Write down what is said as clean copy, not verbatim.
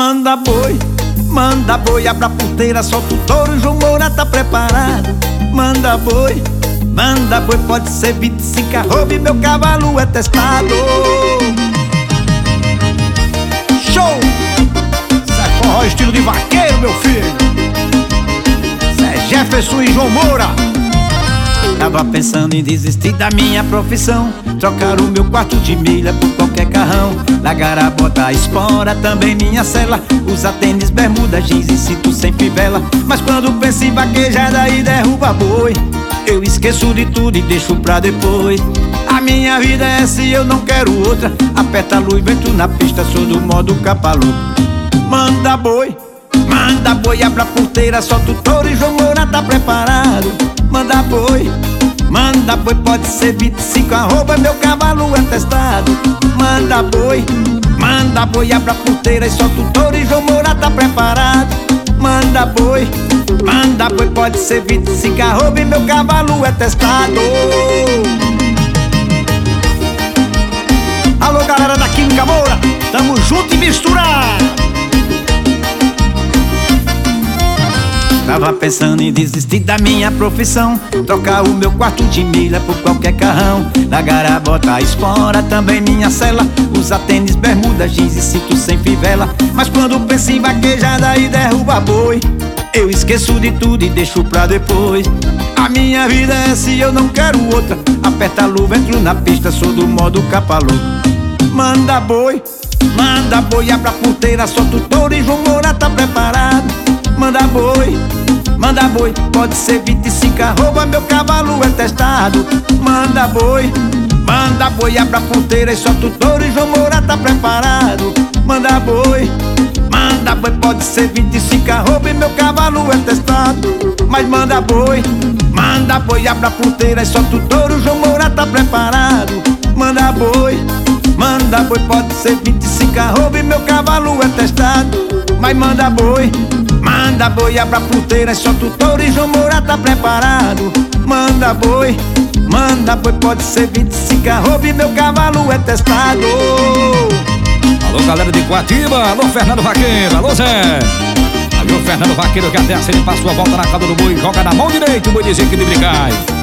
Manda boi, abra a porteira, solta o touro, João Moura tá preparado. Manda boi, pode ser 25 arroba e meu cavalo é testado. Show! Isso é forró estilo de vaqueiro, meu filho. Isso é Jefferson e João Moura. Tava pensando em desistir da minha profissão, trocar o meu quarto de milha por qualquer carrão, largar a bota, a espora, também minha cela, usar tênis, bermuda, jeans e cinto sem fivela. Mas quando penso em vaquejada e derruba boi, eu esqueço de tudo e deixo pra depois. A minha vida é essa e eu não quero outra. Aperta a luz, vento na pista, sou do modo capa louca. Manda boi, abra a porteira, solta o touro e João Moura tá preparado. Manda boi, pode ser 25 arroba, meu cavalo é testado. Manda boi, abra a porteira e solta o touro e João Moura tá preparado. Manda boi, pode ser 25 arroba e meu cavalo é testado. Alô galera da Química Moura, tamo junto e misturado. Tava pensando em desistir da minha profissão, trocar o meu quarto de milha por qualquer carrão, largar a bota, a espora, também minha cela, usar tênis, bermuda, jeans e cinto sem fivela. Mas quando penso em vaquejada e derruba boi, eu esqueço de tudo e deixo pra depois. A minha vida é essa e eu não quero outra. Aperta a luva, entro na pista, sou do modo capa louca. Manda boi, abra a porteira, solta o touro e João Moura tá preparado. Manda boi, pode ser 25 arroba, meu cavalo é testado. Manda boi, abra a porteira e solta o touro e João Moura tá preparado. Manda boi, pode ser 25 arroba e meu cavalo é testado. Mas manda boi, abra a porteira e solta o touro, João Moura tá preparado. Manda boi, pode ser 25 arroba e meu cavalo é testado. Mas manda boi, abra a porteira e solta o touro e João Moura tá preparado. Manda boi, pode ser 25 arroba e meu cavalo é testado. Alô galera de Coatiba, alô Fernando Vaqueiro, alô Zé. Aí o Fernando Vaqueiro que até assim ele passou a volta na casa do boi, joga na mão direita, o boi dizia que de brincar.